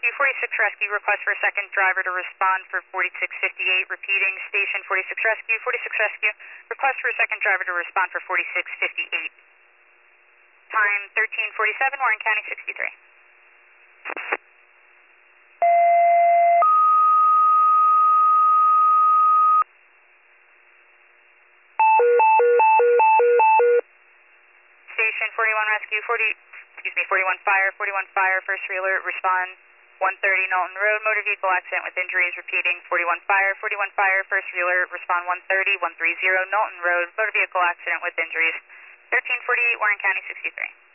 Rescue, 46 Rescue, request for a second driver to respond for 4658, repeating, station 46 Rescue, 46 Rescue, request for a second driver to respond for 4658. Time 13:47, Warren County 63. Station 41 Rescue, 41 Fire, first alert, respond 130 Knowlton Road, motor vehicle accident with injuries, repeating, 41 Fire, first alert, respond 130 Knowlton Road, motor vehicle accident with injuries, 1348, Warren County 63.